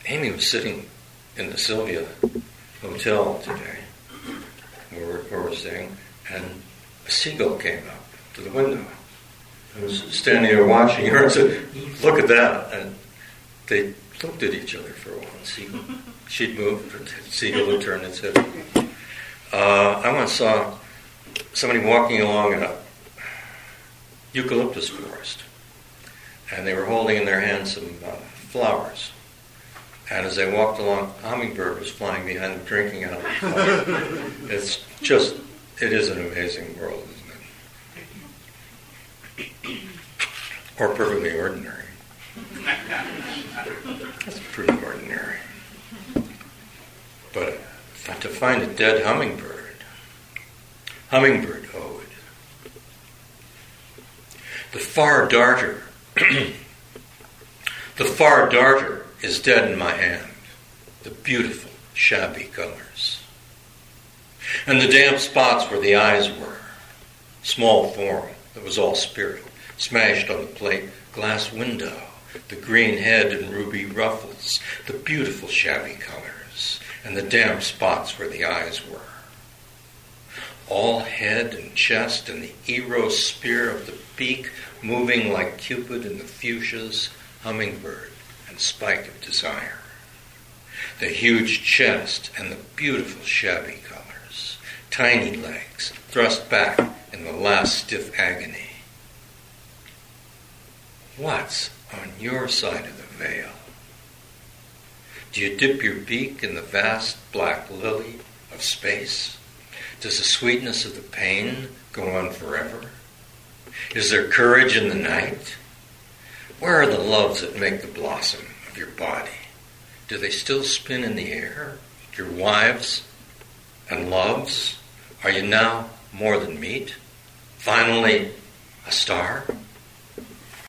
Amy was sitting in the Sylvia Hotel today, where we're staying, and a seagull came up to the window. I was standing there watching her and said, "Look at that." And they looked at each other for a while. She'd moved, and the seagull had turned its head. I once saw somebody walking along in a eucalyptus forest, and they were holding in their hands some flowers. And as they walked along, a hummingbird was flying behind them, drinking out of the flower. It is an amazing world, isn't it? Or perfectly ordinary. That's pretty ordinary. But to find a dead hummingbird ode. The far darter is dead in my hand, the beautiful, shabby colors. And the damp spots where the eyes were, small form that was all spirit, smashed on the plate glass window, the green head and ruby ruffles, the beautiful, shabby colors, and the damp spots where the eyes were. All head and chest and the eros spear of the beak moving like Cupid in the fuchsia's hummingbird and spike of desire. The huge chest and the beautiful shabby colors, tiny legs thrust back in the last stiff agony. What's on your side of the veil? Do you dip your beak in the vast black lily of space? Does the sweetness of the pain go on forever? Is there courage in the night? Where are the loves that make the blossom of your body? Do they still spin in the air? Your wives and loves? Are you now more than meat? Finally, a star?